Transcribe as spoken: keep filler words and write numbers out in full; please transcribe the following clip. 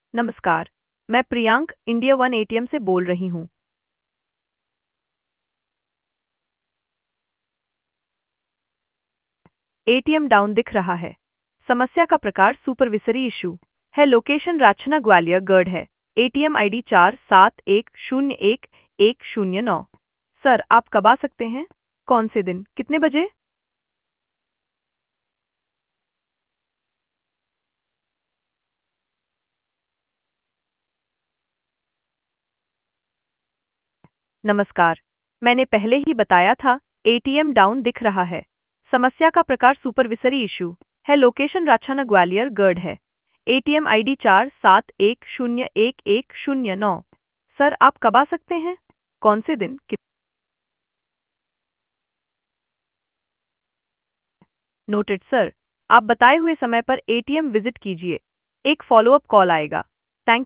नमस्कार। मैं Priyank India one ATM से बोल रही हूँ। एटीएम डाउन दिख रहा है। समस्या का प्रकार सुपरविसरी इशू है। लोकेशन राचना ग्वालियर गढ़ है। एटीएम आईडी चार सात एक शून्य एक एक शून्य नौ। सर, आप कब आ सकते हैं? कौन से दिन, कितने बजे? नमस्कार। मैंने पहले ही बताया था, एटीएम डाउन दिख रहा है। समस्या का प्रकार सुपरविसरी इशू है। लोकेशन राचना ग्वालियर गढ़ है। एटीएम आईडी चार सात एक शून्य एक एक शून्य नौ। सर, आप कब आ सकते हैं? कौन से दिन, कित नोटेड सर। आप बताए हुए समय पर एटीएम विजिट कीजिए। एक फॉलोअप कॉल आएगा।